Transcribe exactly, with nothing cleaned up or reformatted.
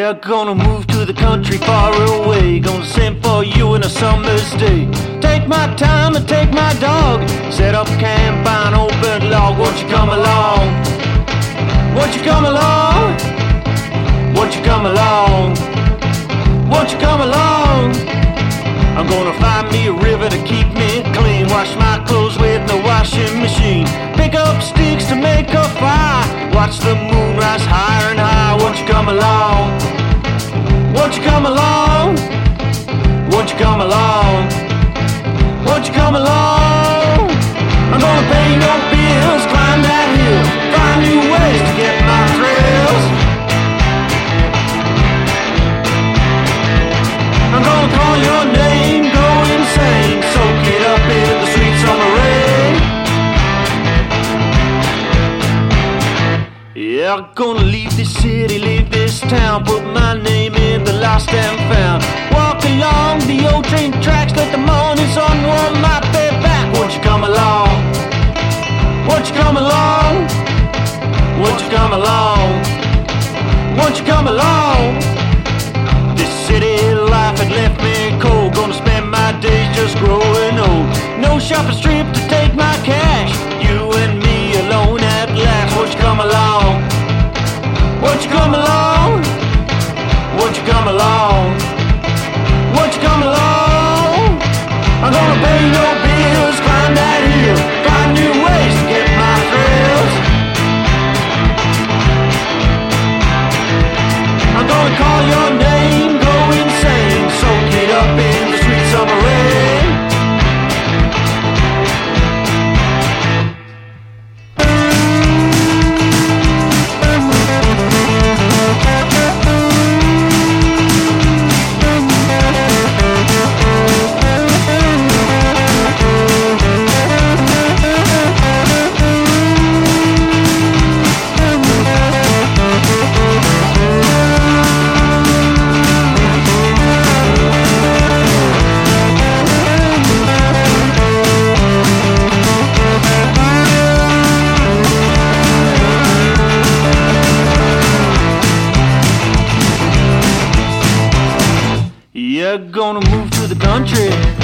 Yeah, gonna move to the country far away. Gonna send for you in a summer's day. Take my time and take my dog. Set up camp by an open log. Won't you come along? Won't you come along? Won't you come along? Won't you come along? I'm gonna find me a river to keep me clean. Wash my clothes with the washing machine. Pick up sticks to make a fire. Watch the moon rise higher and higher. Won't you come along? Won't you come along? Won't you come along? Won't you come along? I'm gonna pay no bills, climb that hill, find new ways to get my thrills. I'm gonna call your name, go insane, soak it up in the sweet summer rain. Yeah, I'm gonna leave this city, leave this town, put my name in the lost and found. Walk along the old train tracks, let the morning sun warm my bed back. Won't you come along? Won't you come along? Won't you come along? Won't you come along? This city life had left me cold. Gonna spend my days just growing old. No shopping strip to take my cash. You and me alone at last. Won't you come along? Won't you come along? Won't you come along? Won't you come along? I'm gonna pay no bills, climb that hill, find new ways to get my thrills. I'm gonna call your name, go insane, soak it up in the sweet summer rain. You're gonna move to the country,